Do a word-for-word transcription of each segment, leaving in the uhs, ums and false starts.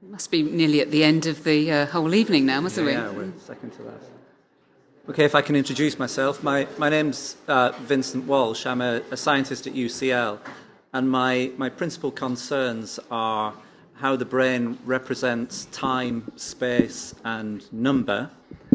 Must be nearly at the end of the uh, whole evening now, mustn't yeah, we? Yeah, we're second to last. Okay, if I can introduce myself. My, my name's uh, Vincent Walsh. I'm a, a scientist at U C L, and my, my principal concerns are how the brain represents time, space, and number.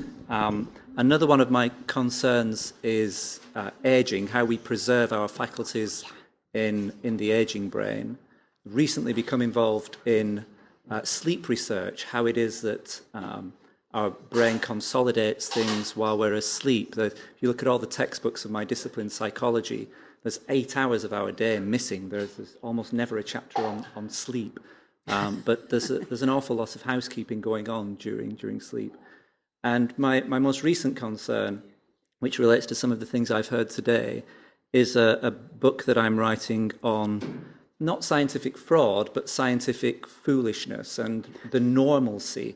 Um, another one of my concerns is uh, aging, how we preserve our faculties in, in the aging brain. Recently become involved in uh, sleep research, how it is that um, our brain consolidates things while we're asleep. The, if you look at all the textbooks of my discipline, psychology, there's eight hours of our day missing. There's, there's almost never a chapter on, on sleep. Um, but there's, a, there's an awful lot of housekeeping going on during, during sleep. And my, my most recent concern, which relates to some of the things I've heard today, is a, a book that I'm writing on not scientific fraud, but scientific foolishness and the normalcy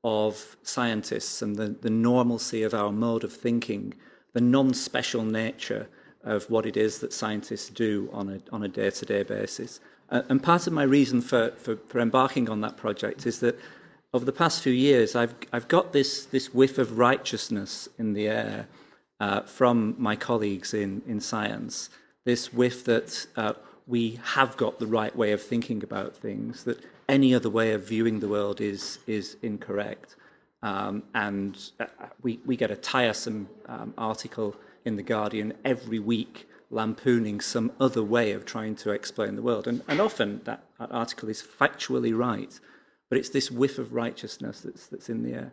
of scientists and the, the normalcy of our mode of thinking, the non-special nature of what it is that scientists do on a, on a day-to-day basis. Uh, and part of my reason for, for, for embarking on that project is that over the past few years, I've, I've got this, this whiff of righteousness in the air uh, from my colleagues in, in science, this whiff that uh, we have got the right way of thinking about things, that any other way of viewing the world is, is incorrect. Um, and uh, we, we get a tiresome um, article in The Guardian every week lampooning some other way of trying to explain the world. And, and often that, that article is factually right, but it's this whiff of righteousness that's, that's in the air.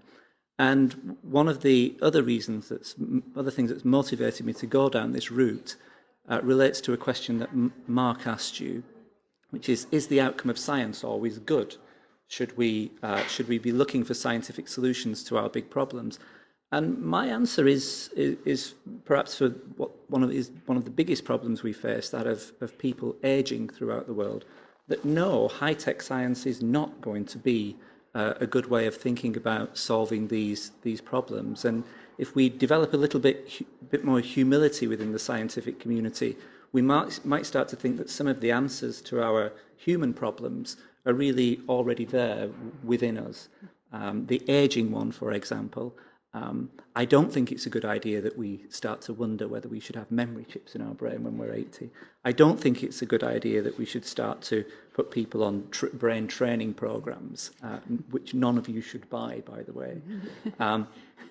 And one of the other reasons, that's other things that's motivated me to go down this route uh, relates to a question that M- Mark asked you, which is, is the outcome of science always good? Should we, uh, should we be looking for scientific solutions to our big problems? And my answer is, is, is perhaps for what one of, is one of the biggest problems we face, that of, of people aging throughout the world, that no, high-tech science is not going to be uh, a good way of thinking about solving these, these problems. And if we develop a little bit, hu- bit more humility within the scientific community, we might, might start to think that some of the answers to our human problems are really already there within us. Um, the aging one, for example, um, I don't think it's a good idea that we start to wonder whether we should have memory chips in our brain when we're eighty. I don't think it's a good idea that we should start to put people on tr- brain training programs, uh, which none of you should buy, by the way. Um,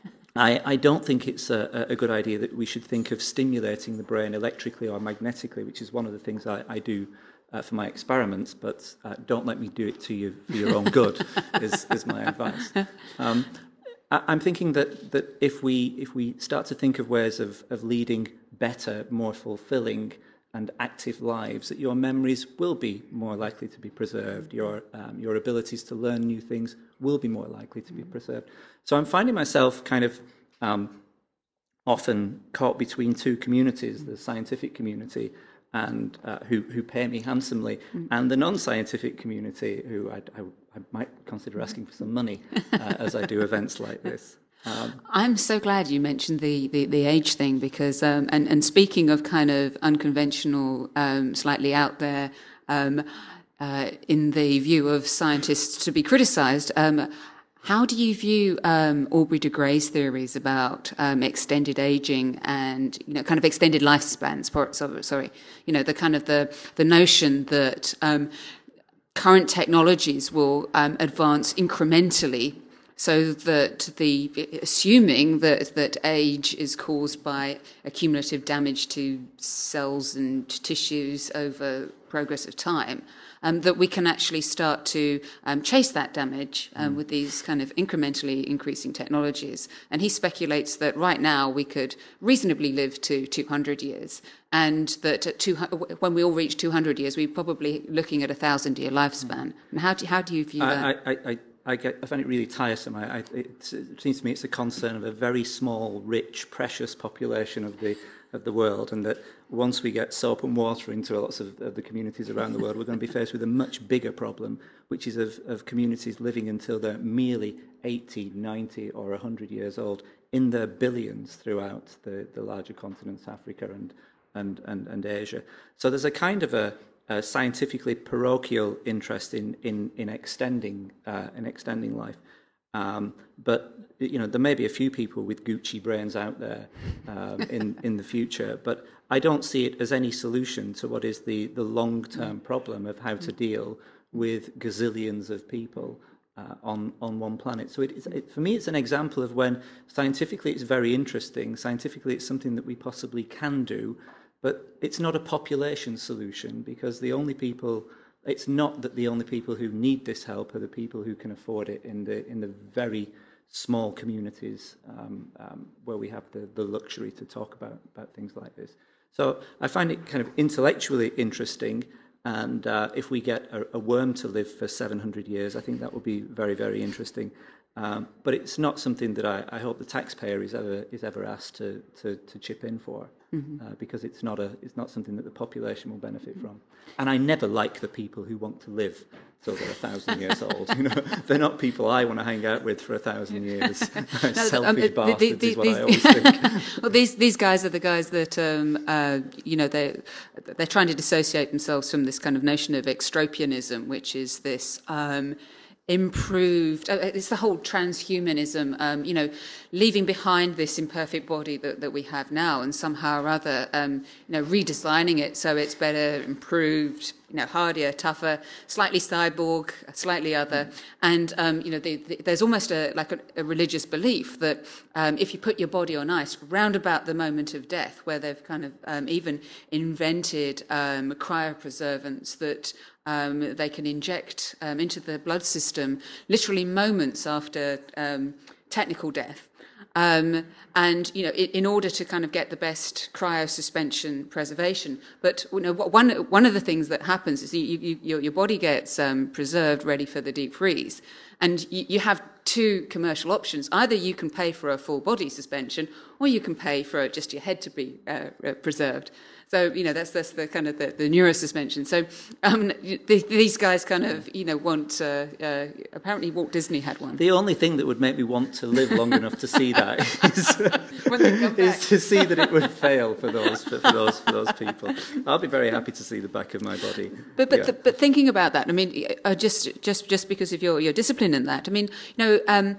I, I don't think it's a, a good idea that we should think of stimulating the brain electrically or magnetically, which is one of the things I, I do uh, for my experiments, but uh, don't let me do it to you for your own good, is, is my advice. Um, I, I'm thinking that, that if we if we start to think of ways of, of leading better, more fulfilling and active lives, that your memories will be more likely to be preserved, your um, your abilities to learn new things will be more likely to be preserved. So I'm finding myself kind of um, often caught between two communities, the scientific community and uh, who, who pay me handsomely, mm. and the non-scientific community who I, I, I might consider asking for some money uh, as I do events like this. Um, I'm so glad you mentioned the, the, the age thing because, um, and, and speaking of kind of unconventional, um, slightly out there, um, uh, in the view of scientists to be criticised, um, how do you view um, Aubrey de Grey's theories about um, extended aging and, you know, kind of extended lifespans? Sorry, you know, the kind of the the notion that um, current technologies will um, advance incrementally, so that the assuming that that age is caused by accumulative damage to cells and tissues over progress of time. Um, that we can actually start to um, chase that damage um, mm. with these kind of incrementally increasing technologies. And he speculates that right now we could reasonably live to two hundred years, and that at two, when we all reach two hundred years, we're probably looking at a thousand-year lifespan. Mm. And how do, how do you view I, that? I, I, I, get, I find it really tiresome. I, I, it, it seems to me it's a concern of a very small, rich, precious population of the of the world, and that once we get soap and water into lots of, of the communities around the world, we're going to be faced with a much bigger problem, which is of, of communities living until they're merely eighty, ninety or one hundred years old in their billions throughout the, the larger continents, Africa and, and, and, and Asia. So there's a kind of a, a scientifically parochial interest in in in extending uh, in extending life. Um, but you know, there may be a few people with Gucci brains out there um, in in the future, but I don't see it as any solution to what is the the long-term problem of how to deal with gazillions of people uh, on on one planet. So it is, it, for me, it's an example of when scientifically it's very interesting. Scientifically, it's something that we possibly can do, but it's not a population solution, because the only people. It's not that the only people who need this help are the people who can afford it in the in the very small communities um, um, where we have the, the luxury to talk about, about things like this. So I find it kind of intellectually interesting, and uh, if we get a, a worm to live for seven hundred years, I think that would be very, very interesting. Um, but it's not something that I, I hope the taxpayer is ever is ever asked to to, to chip in for, mm-hmm. uh, because it's not a it's not something that the population will benefit from. And I never like the people who want to live till they're a thousand years old. You know, they're not people I want to hang out with for a thousand years. no, Selfish um, bastards the, the, is what these, I always think. Well, these these guys are the guys that um, uh, you know they they're trying to dissociate themselves from this kind of notion of extropianism, which is this. Um, improved uh, it's the whole transhumanism, um, you know, leaving behind this imperfect body that, that we have now, and somehow or other um, you know, redesigning it so it's better, improved, you know, hardier, tougher, slightly cyborg, slightly other. Mm. And um, you know, the, the, there's almost a like a, a religious belief that um, if you put your body on ice round about the moment of death, where they've kind of um, even invented um, cryopreservants that Um, they can inject um, into the blood system literally moments after um, technical death. Um, and, you know, in, in order to kind of get the best cryosuspension preservation. But, you know, one, one of the things that happens is you, you, your, your body gets um, preserved, ready for the deep freeze. And you, you have two commercial options. Either you can pay for a full body suspension, or you can pay for just your head to be uh, preserved. So, you know, that's that's the kind of the, the neurosuspension. So um, the, these guys kind of, you know, want, uh, uh, apparently Walt Disney had one. The only thing that would make me want to live long enough to see that is, is to see that it would fail for those for, for those for those people. I'll be very happy to see the back of my body. But but, yeah. the, but thinking about that, I mean, uh, just just just because of your, your discipline in that, I mean, you know, um,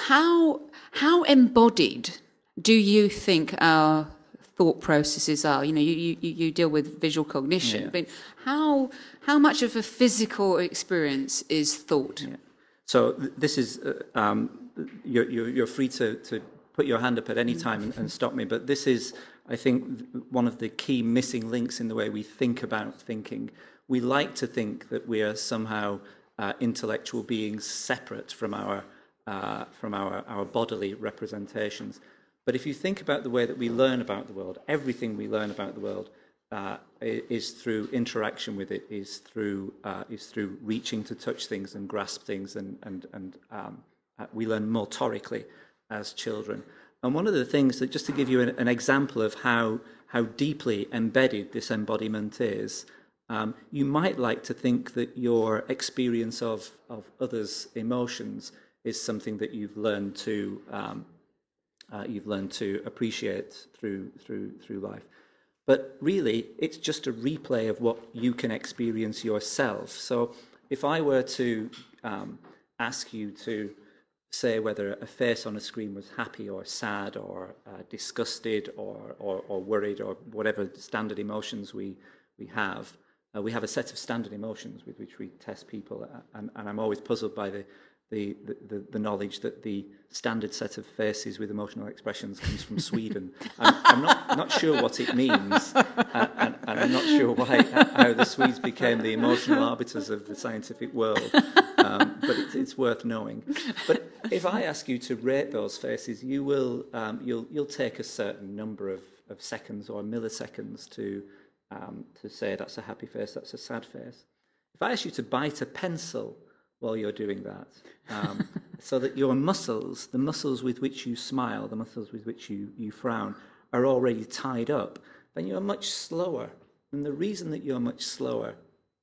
how how embodied do you think our thought processes are? You know, you, you, you deal with visual cognition, yeah. but how how much of a physical experience is thought? Yeah. So th- this is uh, um, you're, you're you're free to, to put your hand up at any time and, and stop me. But this is, I think, one of the key missing links in the way we think about thinking. We like to think that we are somehow uh, intellectual beings separate from our uh, from our, our bodily representations. But if you think about the way that we learn about the world, everything we learn about the world uh, is through interaction with it, is through uh, is through reaching to touch things and grasp things, and and and um, uh, we learn motorically as children. And one of the things that, just to give you an, an example of how how deeply embedded this embodiment is, um, you might like to think that your experience of of others' emotions is something that you've learned to um, Uh, you've learned to appreciate through through through life. But really, it's just a replay of what you can experience yourself. So if I were to um, ask you to say whether a face on a screen was happy or sad or uh, disgusted or, or, or worried or whatever standard emotions we, we have, uh, we have a set of standard emotions with which we test people. And, and I'm always puzzled by the The, the, the knowledge that the standard set of faces with emotional expressions comes from Sweden. I'm, I'm not, not sure what it means, and, and, and I'm not sure why how the Swedes became the emotional arbiters of the scientific world, um, but it's, it's worth knowing. But if I ask you to rate those faces, you will um, you'll you'll take a certain number of, of seconds or milliseconds to um, to say that's a happy face, that's a sad face. If I ask you to bite a pencil while you're doing that, um, so that your muscles, the muscles with which you smile, the muscles with which you, you frown, are already tied up, then you're much slower. And the reason that you're much slower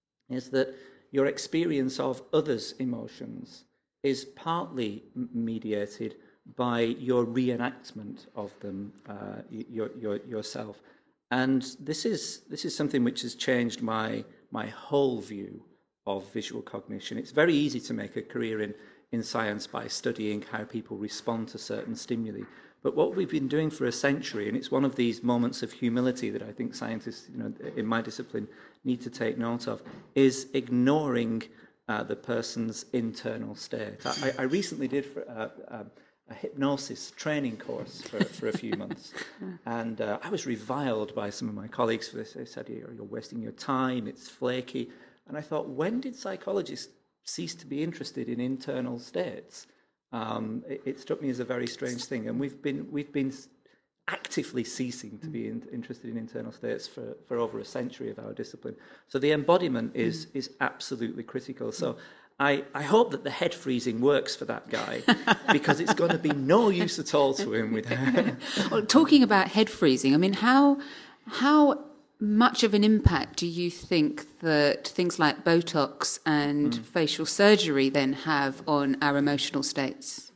is that your experience of others' emotions is partly mediated by your reenactment of them uh, your, your, yourself. And this is this is something which has changed my my whole view of visual cognition. It's very easy to make a career in, in science by studying how people respond to certain stimuli. But what we've been doing for a century, and it's one of these moments of humility that I think scientists, you know, in my discipline need to take note of, is ignoring uh, the person's internal state. I, I recently did for, uh, uh, a hypnosis training course for, for a few months, and uh, I was reviled by some of my colleagues for this. They said, you're, you're wasting your time, it's flaky. And I thought, when did psychologists cease to be interested in internal states? Um, it, it struck me as a very strange thing, and we've been we've been actively ceasing to be in, interested in internal states for, for over a century of our discipline. So the embodiment is mm. is absolutely critical. So I, I hope that the head freezing works for that guy, because it's going to be no use at all to him with Well, talking about head freezing, I mean, how how much of an impact do you think that things like Botox and mm. facial surgery then have on our emotional states?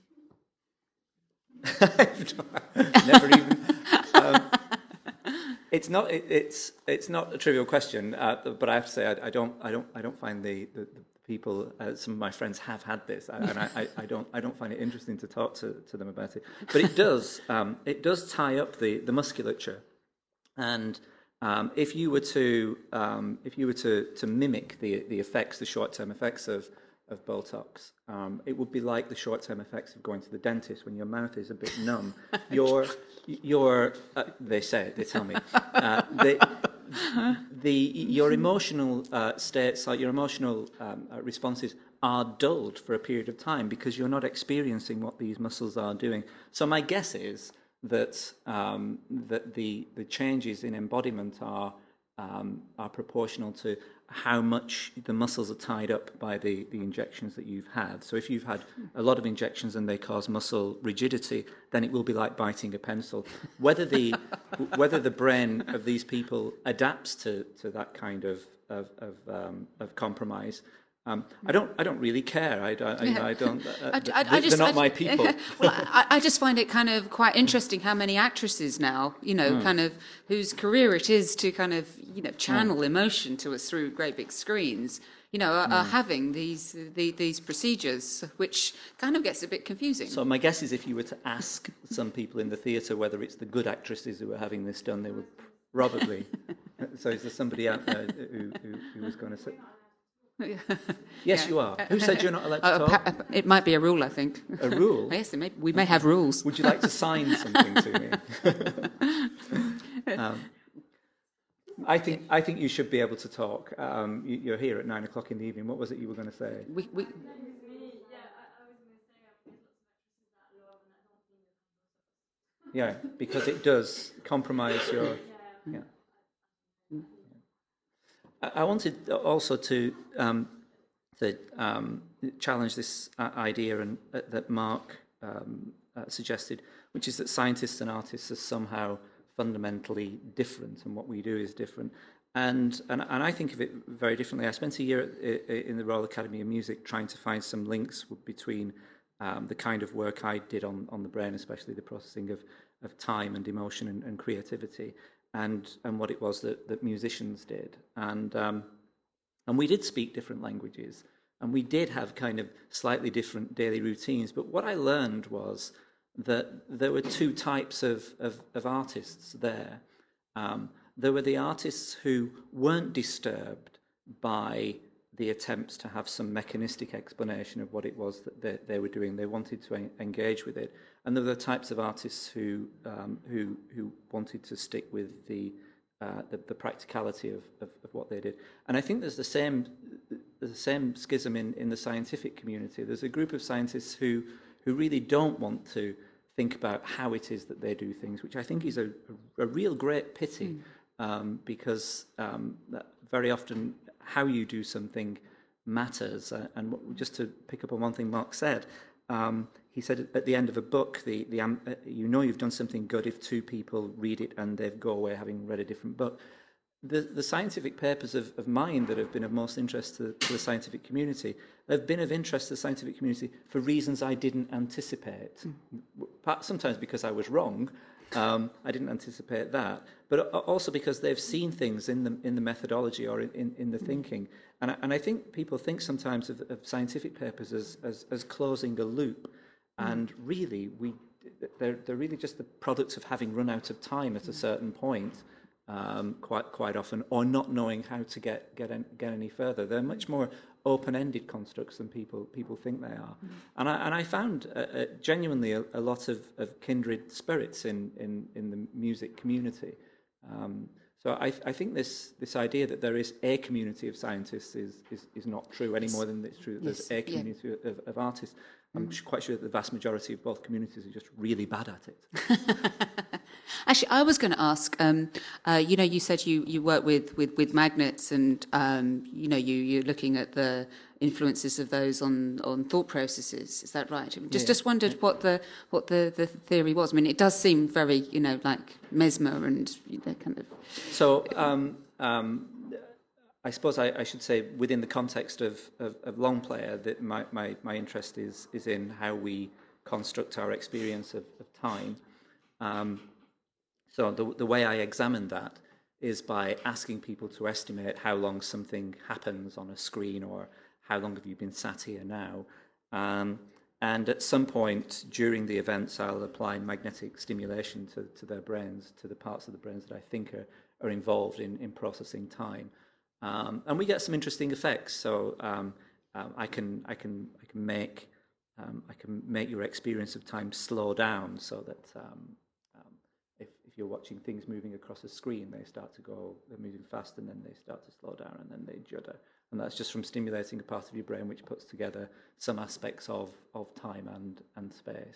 Never even. Um, it's not. It, it's it's not a trivial question, uh, but I have to say I, I don't. I don't. I don't find the, the, the people. Uh, some of my friends have had this, and I, I, I don't. I don't find it interesting to talk to, to them about it. But it does. Um, it does tie up the, the musculature, and um, if you were to um, if you were to, to mimic the the effects, the short term effects of of Botox, um, it would be like the short-term effects of going to the dentist when your mouth is a bit numb. Your, your, uh, they say, they tell me, uh, the, the your emotional uh, states, like your emotional um, uh, responses, are dulled for a period of time because you're not experiencing what these muscles are doing. So my guess is that um, that the the changes in embodiment are um, are proportional to how much the muscles are tied up by the, the injections that you've had. So if you've had a lot of injections and they cause muscle rigidity, then it will be like biting a pencil. Whether the whether the brain of these people adapts to, to that kind of of of, um, of compromise, um, I don't I don't really care. I, I, yeah. I don't. Uh, I, I, I just, they're not I, my people. Well, I, I just find it kind of quite interesting how many actresses now, you know, mm. kind of whose career it is to kind of you know channel mm. emotion to us through great big screens, you know, are, mm. are having these the, these procedures, which kind of gets a bit confusing. So my guess is, if you were to ask some people in the theatre whether it's the good actresses who are having this done, they would probably. So is there somebody out there who, who, who was going to say? Yes, yeah. You are. Who said you're not allowed to uh, talk? It might be a rule, I think. A rule? Yes, it may, we may have rules. Would you like to sign something to me? um, I think I think you should be able to talk. Um, you, you're here at nine o'clock in the evening. What was it you were going to say? We, we, yeah, because it does compromise your... Yeah. I wanted also to um, to um, challenge this idea and uh, that Mark um, uh, suggested, which is that scientists and artists are somehow fundamentally different, and what we do is different. And and, and I think of it very differently. I spent a year at, in the Royal Academy of Music trying to find some links between um, the kind of work I did on, on the brain, especially the processing of, of time and emotion and, and creativity, and and what it was that, that musicians did. And um, and we did speak different languages, and we did have kind of slightly different daily routines. But what I learned was that there were two types of, of, of artists there. Um, there were the artists who weren't disturbed by the attempts to have some mechanistic explanation of what it was that they, they were doing. They wanted to en- engage with it. And there were the types of artists who um, who who wanted to stick with the uh, the, the practicality of, of, of what they did. And I think there's the same there's the same schism in, in the scientific community. There's a group of scientists who who really don't want to think about how it is that they do things, which I think is a, a, a real great pity, mm. um, because um, very often how you do something matters. Uh, and what, just to pick up on one thing Mark said, um, he said at the end of a book, the, the um, uh, you know you've done something good if two people read it and they go away having read a different book. The, the scientific papers of, of mine that have been of most interest to, to the scientific community have been of interest to the scientific community for reasons I didn't anticipate. Mm. Sometimes because I was wrong, Um, I didn't anticipate that, but also because they've seen things in the in the methodology or in, in the thinking, and I, and I think people think sometimes of, of scientific papers as, as as closing a loop, and really we they're they're really just the products of having run out of time at a certain point, um, quite quite often, or not knowing how to get get en, get any further. They're much more open-ended constructs than people people think they are, mm. and I and I found uh, uh, genuinely a, a lot of, of kindred spirits in, in, in the music community. Um, so I, I think this this idea that there is a community of scientists is is, is not true any more than it's true that yes. there's a community yeah. of, of artists. I'm mm. quite sure that the vast majority of both communities are just really bad at it. Actually, I was going to ask. Um, uh, you know, you said you, you work with, with, with magnets, and um, you know, you you're looking at the influences of those on, on thought processes. Is that right? Just yeah. just wondered what the what the, the theory was. I mean, it does seem very, you know, like Mesmer and you know, kind of. So, um, um, I suppose I, I should say within the context of, of, of Longplayer that my, my, my interest is is in how we construct our experience of, of time. Um, So the, the way I examine that is by asking people to estimate how long something happens on a screen, or how long have you been sat here now. Um, and at some point during the events, I'll apply magnetic stimulation to, to their brains, to the parts of the brains that I think are, are involved in, in processing time. Um, and we get some interesting effects. So um, um, I can I can I can make um, I can make your experience of time slow down so that um, If, if you're watching things moving across a screen, they start to go, they're moving fast, and then they start to slow down, and then they judder. And that's just from stimulating a part of your brain which puts together some aspects of, of time and, and space.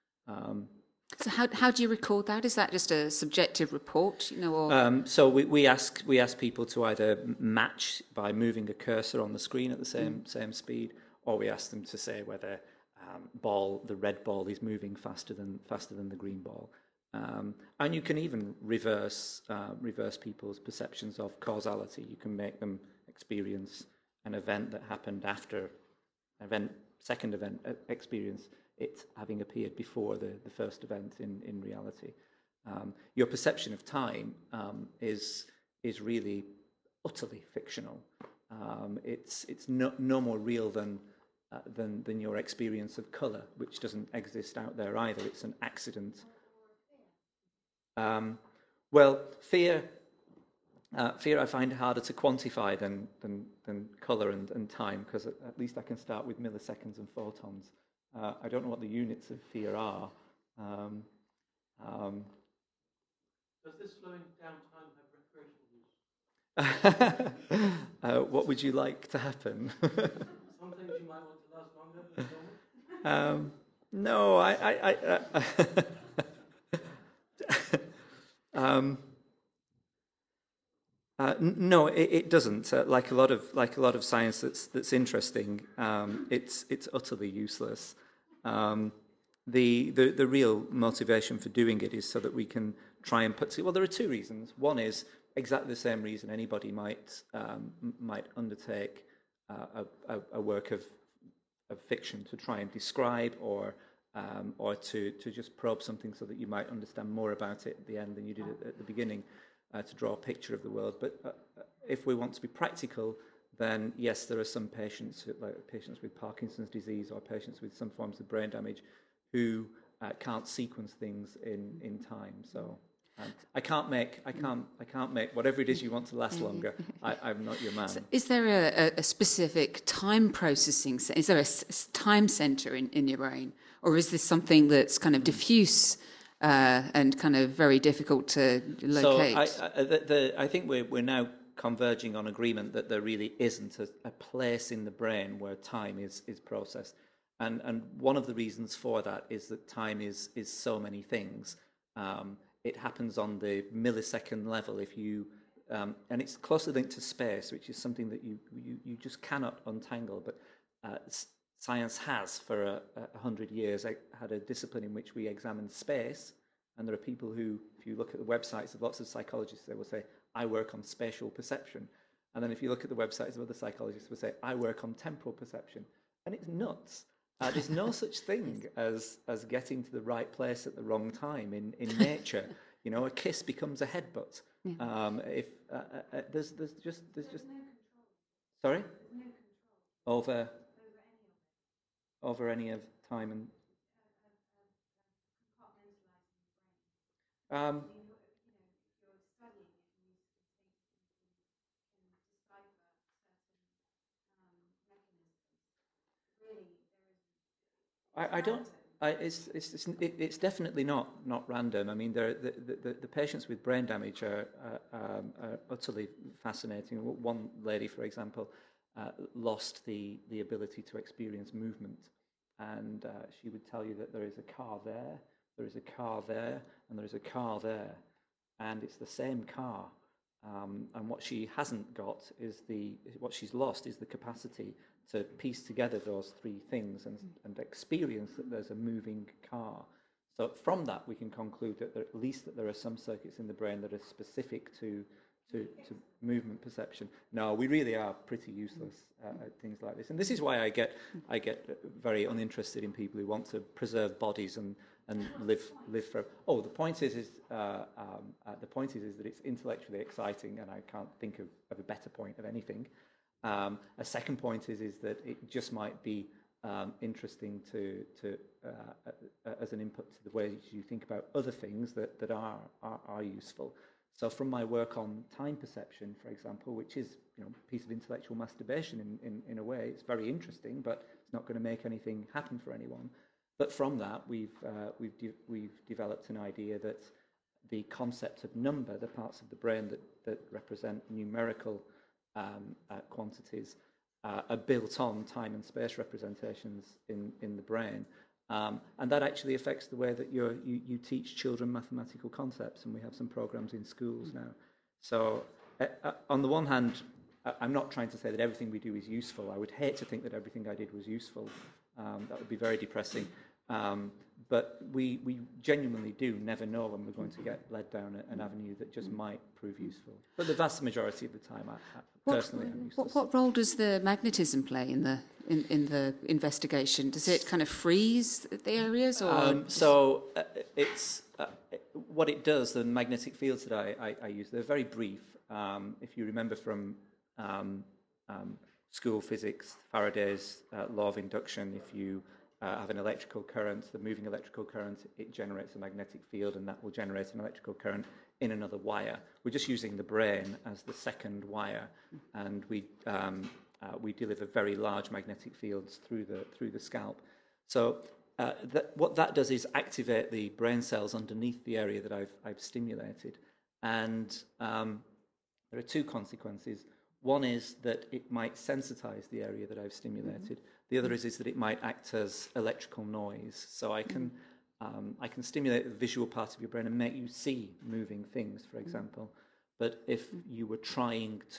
Um, so how how do you record that? Is that just a subjective report, you know? Or... Um, so we, we ask we ask people to either match by moving a cursor on the screen at the same mm. same speed, or we ask them to say whether um, ball the red ball is moving faster than faster than the green ball. Um, and you can even reverse uh, reverse people's perceptions of causality. You can make them experience an event that happened after event, second event uh, experience it having appeared before the, the first event in, in reality. Um, your perception of time um, is is really utterly fictional. Um, it's it's no, no more real than uh, than than your experience of colour, which doesn't exist out there either. It's an accident. Um, well, fear, uh, fear I find harder to quantify than than, than colour and, and time, because at, at least I can start with milliseconds and photons. Uh, I don't know what the units of fear are. Um, um, Does this slowing down time have recreational use? uh, what would you like to happen? Some things you might want to last longer than normal. Um, no, I. I, I uh, Um, uh, n- no, it, it doesn't. Uh, like a lot of like a lot of science that's that's interesting, um, it's it's utterly useless. Um, the, the the real motivation for doing it is so that we can try and put. Well, there are two reasons. One is exactly the same reason anybody might um, might undertake uh, a, a, a work of of fiction to try and describe or. Um, or to, to just probe something so that you might understand more about it at the end than you did at, at the beginning, uh, to draw a picture of the world. But uh, if we want to be practical, then yes, there are some patients, like patients with Parkinson's disease or patients with some forms of brain damage, who uh, can't sequence things in, in time. So um, I can't make I can't I can't make whatever it is you want to last longer. I, I'm not your man. So is there a, a specific time processing? Is there a s- time center in, in your brain? Or is this something that's kind of diffuse uh, and kind of very difficult to locate? So I, I, the, the, I think we're, we're now converging on agreement that there really isn't a, a place in the brain where time is, is processed. And, and one of the reasons for that is that time is, is so many things. Um, it happens on the millisecond level if you, um, and it's closely linked to space, which is something that you, you, you just cannot untangle. But uh, science has, for a, a hundred years, had a discipline in which we examine space, and there are people who, if you look at the websites of lots of psychologists, they will say, I work on spatial perception. And then if you look at the websites of other psychologists, they will say, I work on temporal perception. And it's nuts. Uh, there's no such thing as as getting to the right place at the wrong time in, in nature. You know, a kiss becomes a headbutt. Yeah. Um, if uh, uh, there's there's just there's just sorry over over any of time and um, I, I don't. I, it's it's it's, it, it's definitely not not random. I mean, there, the, the the patients with brain damage are, uh, um, are utterly fascinating. One lady, for example, uh, lost the the ability to experience movement, and uh, she would tell you that there is a car there, there is a car there, and there is a car there, and it's the same car. Um, and what she hasn't got is the what she's lost is the capacity to piece together those three things and, and experience that there's a moving car. So from that, we can conclude that there, at least that there are some circuits in the brain that are specific to to, to movement perception. No, we really are pretty useless uh, at things like this, and this is why I get I get very uninterested in people who want to preserve bodies and and live live for. Oh, the point is is uh, um, uh, the point is is that it's intellectually exciting, and I can't think of, of a better point of anything. Um, a second point is is that it just might be um, interesting to to uh, uh, as an input to the way you think about other things that that are are, are useful. So from my work on time perception, for example, which is you know a piece of intellectual masturbation in, in, in a way, it's very interesting, but it's not going to make anything happen for anyone. But from that, we've uh, we've de- we've developed an idea that the concept of number, the parts of the brain that that represent numerical um, uh, quantities, uh, are built on time and space representations in in the brain. Um, and that actually affects the way that you're, you you teach children mathematical concepts, and we have some programs in schools now. So, uh, uh, on the one hand, uh, I'm not trying to say that everything we do is useful. I would hate to think that everything I did was useful. Um, that would be very depressing. Um, but we we genuinely do never know when we're going to get led down an avenue that just might prove useful. But the vast majority of the time, I, I personally, what, I'm useless. What, what role does the magnetism play in the in, in the investigation? Does it kind of freeze the areas, or um, so uh, it's uh, what it does? The magnetic fields that I, I, I use, they're very brief. Um, if you remember from um, um, school physics, Faraday's uh, law of induction, if you Uh, have an electrical current, the moving electrical current, it generates a magnetic field, and that will generate an electrical current in another wire. We're just using the brain as the second wire, and we um, uh, we deliver very large magnetic fields through the through the scalp. So uh, that, what that does is activate the brain cells underneath the area that I've I've stimulated, and um, there are two consequences. One is that it might sensitize the area that I've stimulated. The other is, is that it might act as electrical noise. So I can um, I can stimulate the visual part of your brain and make you see moving things, for example. But if you were trying to,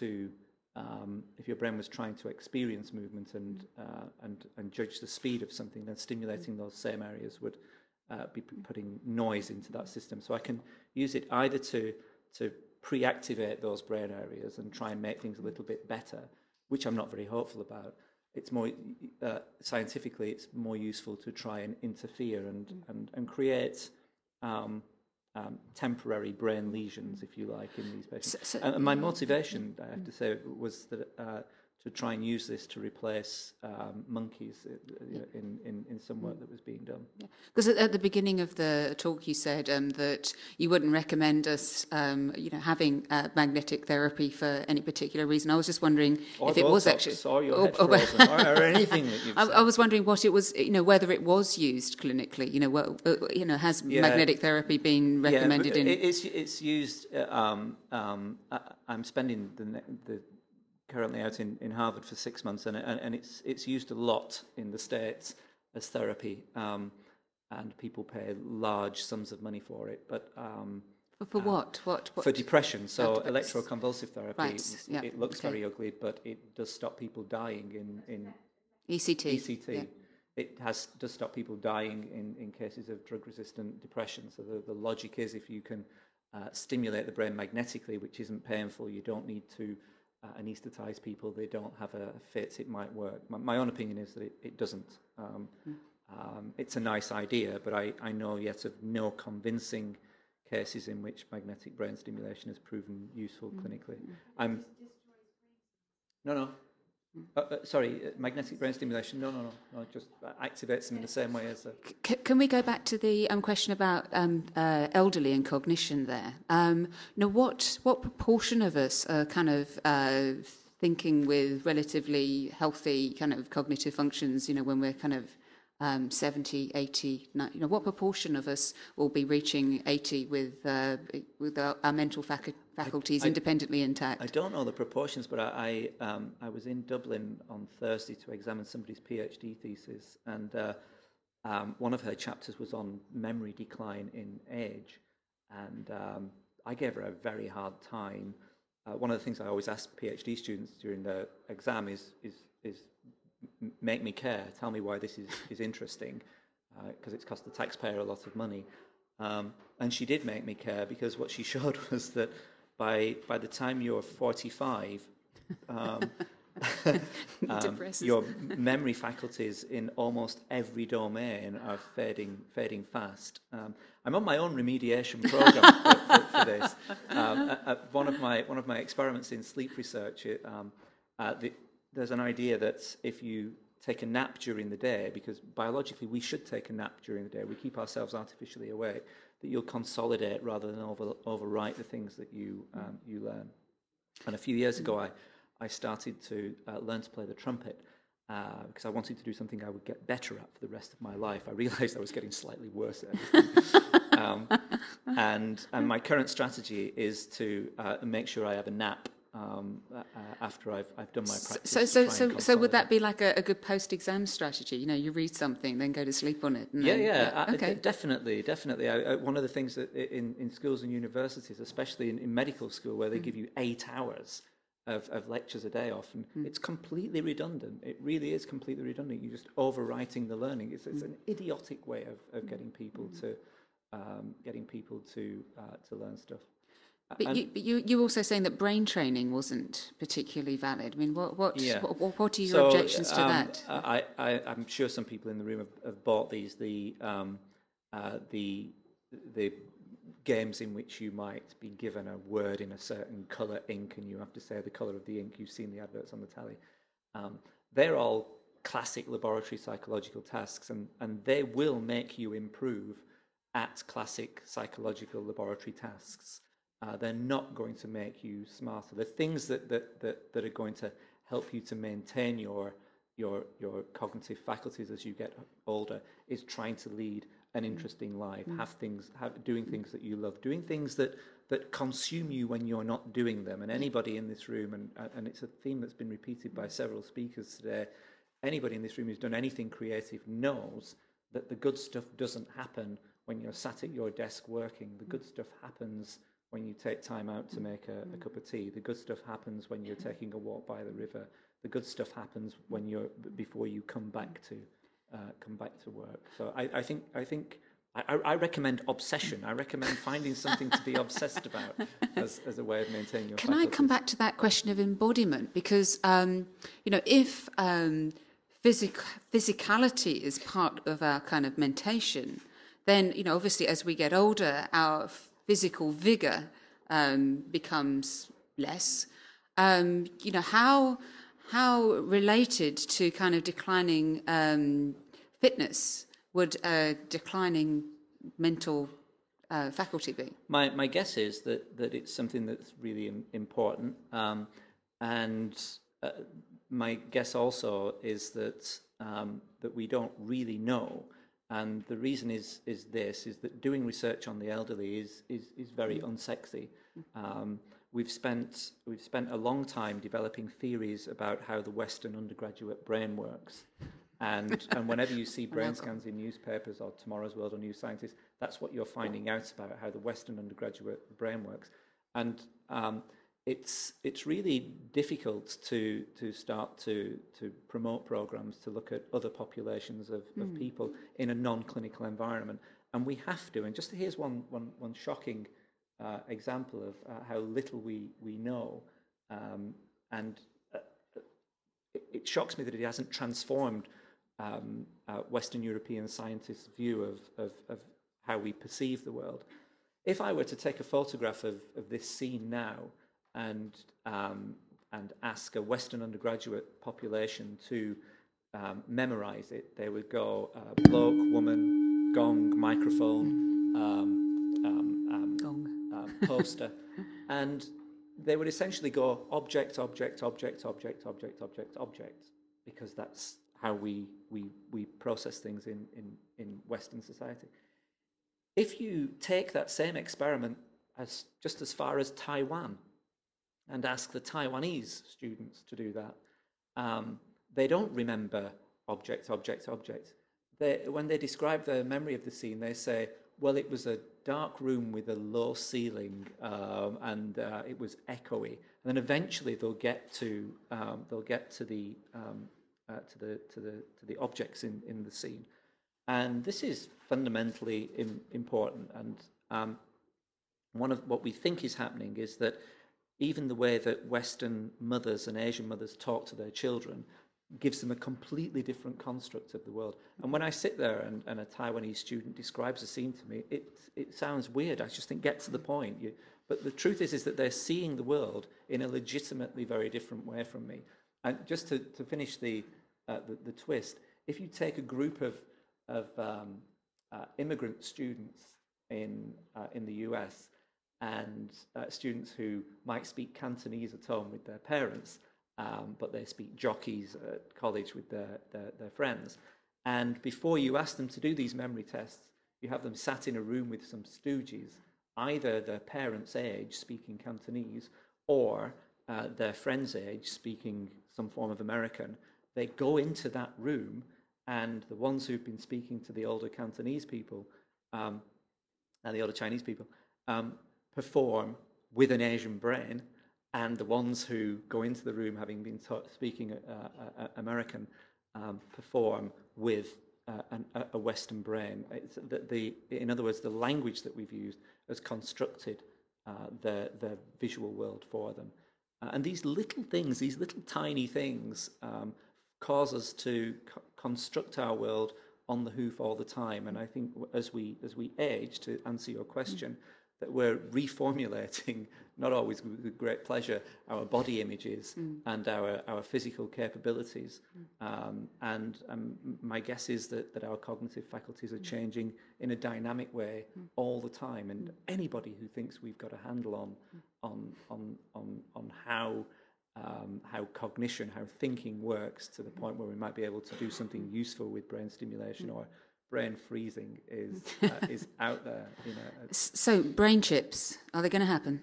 um, if your brain was trying to experience movement and uh, and and judge the speed of something, then stimulating those same areas would uh, be putting noise into that system. So I can use it either to to pre-activate those brain areas and try and make things a little bit better, which I'm not very hopeful about. It's more uh, scientifically, it's more useful to try and interfere and and, and create um, um, temporary brain lesions, if you like, in these patients. So, so, and my motivation, I have to say, was that uh, to try and use this to replace um, monkeys in, in, in some work that was being done. Because yeah. at the beginning of the talk you said um, that you wouldn't recommend us um, you know, having uh, magnetic therapy for any particular reason. I was just wondering or if it was actually... Or your head or, frozen, or, or anything that you've I, said. I was wondering what it was, you know, whether it was used clinically, you know, what, uh, you know, has yeah. magnetic therapy been recommended yeah, in... It's, it's used... Uh, um, um, I, I'm spending the... the currently out in, in Harvard for six months, and, and and it's it's used a lot in the States as therapy, um, and people pay large sums of money for it. But um, for, for uh, what? what? What? For depression. So oh, electroconvulsive therapy. Right. Yeah. It looks okay. very ugly, but it does stop people dying in in E C T. E C T. Yeah. It has does stop people dying in, in cases of drug-resistant depression. So the, the logic is if you can uh, stimulate the brain magnetically, which isn't painful, you don't need to uh, anaesthetize people, they don't have a, a fit, it might work. My, my own opinion is that it, it doesn't. Um, mm. um, it's a nice idea, but I, I know yet of no convincing cases in which magnetic brain stimulation has proven useful mm. clinically. Mm. I'm no, no. Uh, uh, sorry, uh, magnetic brain stimulation. No, no, no, no. It just activates them in the same way as. A... C- can we go back to the um, question about um, uh, elderly and cognition? There, um, you know, what what proportion of us are kind of uh, thinking with relatively healthy kind of cognitive functions? You know, when we're kind of um, seventy, eighty, ninety, you know, what proportion of us will be reaching eighty with uh, with our, our mental faculty? faculties I, I, independently intact? I don't know the proportions, but I I, um, I was in Dublin on Thursday to examine somebody's PhD thesis, and uh, um, one of her chapters was on memory decline in age, and um, I gave her a very hard time. Uh, one of the things I always ask PhD students during the exam is is is make me care, tell me why this is, is interesting, because uh, it's cost the taxpayer a lot of money. Um, and she did make me care, because what she showed was that by by the time you're forty-five, um, um, your memory faculties in almost every domain are fading fading fast. Um, I'm on my own remediation program for, for, for this. Um, at, at one of my one of my experiments in sleep research, it, um, uh, the, there's an idea that if you take a nap during the day, because biologically we should take a nap during the day, we keep ourselves artificially awake, that you'll consolidate rather than over, overwrite the things that you um, you learn. And a few years ago, I, I started to uh, learn to play the trumpet uh, because I wanted to do something I would get better at for the rest of my life. I realised I was getting slightly worse at everything. um, and, and my current strategy is to uh, make sure I have a nap Um, uh, after I've I've done my practice. So so so so would that be like a, a good post-exam strategy? You know, you read something, then go to sleep on it. And yeah, then, yeah, yeah. Uh, okay, d- definitely, definitely. I, I, one of the things that in, in schools and universities, especially in, in medical school, where they mm. give you eight hours of, of lectures a day, often mm. it's completely redundant. It really is completely redundant. You're just overwriting the learning. It's, it's mm. an idiotic way of, of getting people mm. to um, getting people to uh, to learn stuff. But you, but you, you were also saying that brain training wasn't particularly valid. I mean, what what yeah. what, what are your so, objections to um, that? I, I, I'm sure some people in the room have, have bought these the um, uh, the the games in which you might be given a word in a certain colour ink, and you have to say the colour of the ink. You've seen the adverts on the telly. Um, they're all classic laboratory psychological tasks, and, and they will make you improve at classic psychological laboratory tasks. Uh, they're not going to make you smarter. The things that, that, that, that are going to help you to maintain your, your, your cognitive faculties as you get older is trying to lead an interesting life, mm. have things, have, doing things that you love, doing things that, that consume you when you're not doing them. And anybody in this room, and, and it's a theme that's been repeated by several speakers today, anybody in this room who's done anything creative knows that the good stuff doesn't happen when you're sat at your desk working. The good stuff happens when you take time out to make a, a cup of tea. The good stuff happens when you're taking a walk by the river. The good stuff happens when you're before you come back to uh, come back to work. So I, I think I think I, I recommend obsession. I recommend finding something to be obsessed about as, as a way of maintaining your. Can faculties. I come back to that question of embodiment? Because um, you know, if um, physic- physicality is part of our kind of mentation, then you know, obviously, as we get older, our physical vigor um, becomes less. Um, you know, how how related to kind of declining um, fitness would a declining mental uh, faculty be? My my guess is that, that it's something that's really important, um, and uh, my guess also is that um, that we don't really know. And the reason is is this, is that doing research on the elderly is is, is very unsexy. Um, we've spent we've spent a long time developing theories about how the Western undergraduate brain works. And and whenever you see brain scans in newspapers or Tomorrow's World or New Scientist, that's what you're finding out about, how the Western undergraduate brain works. And um, it's it's really difficult to to start to to promote programs to look at other populations of, mm. of people in a non-clinical environment, and we have to. And just here's one one one shocking uh, example of uh, how little we we know. Um, and uh, it, it shocks me that it hasn't transformed um, uh, Western European scientists' view of, of, of how we perceive the world. If I were to take a photograph of, of this scene now and um, and ask a Western undergraduate population to um, memorize it, they would go uh, bloke, woman, gong, microphone, um, um, um, Gong. um, poster, and they would essentially go object, object, object, object, object, object, object, because that's how we we we process things in in, in Western society. If you take that same experiment as just as far as Taiwan and ask the Taiwanese students to do that, um, they don't remember object, object, object. They, when they describe their memory of the scene, they say, well, it was a dark room with a low ceiling um, and uh, it was echoey. And then eventually they'll get to um, they'll get to the um, uh, to the to the to the objects in, in the scene. And this is fundamentally im- important. And um, one of what we think is happening is that even the way that Western mothers and Asian mothers talk to their children gives them a completely different construct of the world. And when I sit there and, and a Taiwanese student describes a scene to me, it it sounds weird. I just think, get to the point. You, but the truth is, is that they're seeing the world in a legitimately very different way from me. And just to, to finish the, uh, the the twist, if you take a group of of um, uh, immigrant students in uh, in the U S and uh, students who might speak Cantonese at home with their parents, um, but they speak jockeys at college with their, their, their friends. And before you ask them to do these memory tests, you have them sat in a room with some stooges, either their parents' age speaking Cantonese or uh, their friends' age speaking some form of American. They go into that room, and the ones who've been speaking to the older Cantonese people um, and the older Chinese people um, perform with an Asian brain, and the ones who go into the room having been taught speaking uh, uh, American um, perform with uh, an, a Western brain. It's the, the, in other words, the language that we've used has constructed uh, the, the visual world for them. Uh, and these little things, these little tiny things, um, cause us to co- construct our world on the hoof all the time. And I think as we as we age, to answer your question, mm. that we're reformulating, not always with great pleasure, our body images mm. and our, our physical capabilities. Mm. Um, and um, my guess is that, that our cognitive faculties are changing in a dynamic way mm. all the time. And anybody who thinks we've got a handle on on on on, on how Um, how cognition, how thinking works to the point where we might be able to do something useful with brain stimulation or brain freezing is uh, is out there. You know. So, brain chips, are they going to happen?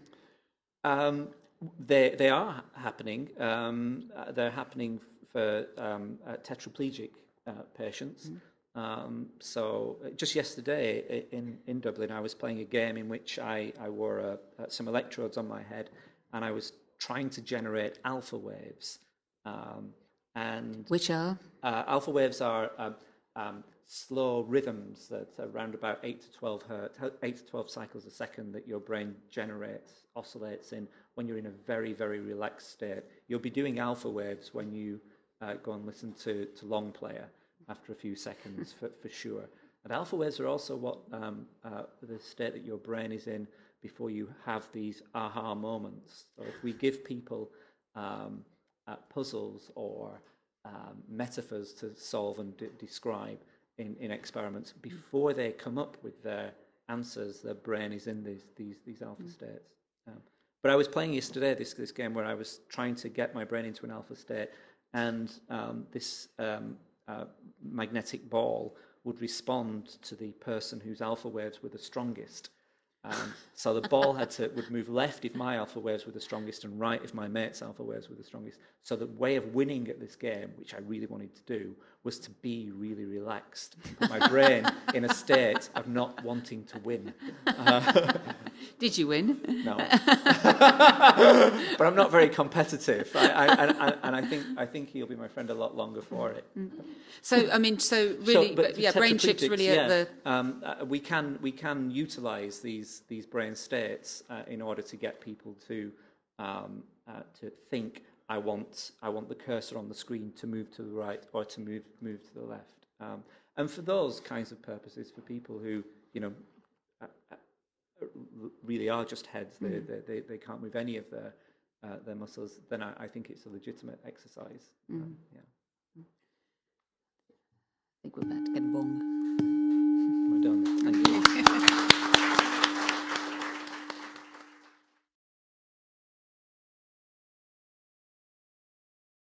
Um, they they are happening. Um, uh, they're happening for um, uh, tetraplegic uh, patients. Mm. Um, so just yesterday in, in Dublin, I was playing a game in which I, I wore a, uh, some electrodes on my head, and I was trying to generate alpha waves. Um, and Which are? Uh, alpha waves are um, um, slow rhythms that are around about eight to twelve hertz, eight to twelve cycles a second that your brain generates, oscillates in when you're in a very, very relaxed state. You'll be doing alpha waves when you uh, go and listen to, to Long Player after a few seconds, for, for sure. And alpha waves are also what um, uh, the state that your brain is in before you have these aha moments. So if we give people um, uh, puzzles or um, metaphors to solve and d- describe in, in experiments, before they come up with their answers, their brain is in these these, these alpha states. Um, but I was playing yesterday this, this game where I was trying to get my brain into an alpha state, and um, this um, uh, magnetic ball would respond to the person whose alpha waves were the strongest. Um, so the ball had to would move left if my alpha waves were the strongest, and right if my mate's alpha waves were the strongest. So the way of winning at this game, which I really wanted to do, was to be really relaxed, put my brain in a state of not wanting to win. Uh, Did you win? No, but I'm not very competitive, I, I, and, and I think I think he'll be my friend a lot longer for it. So I mean, so really, so, but yeah, brain chips really yeah, at the. Um, uh, we can we can utilize these these brain states uh, in order to get people to um, uh, to think I want I want the cursor on the screen to move to the right or to move move to the left. Um, and for those kinds of purposes, for people who you know uh, uh, really are just heads, they, mm. they, they they can't move any of their uh, their muscles, then I, I think it's a legitimate exercise. Mm. Um, yeah. I think we're about to get bong.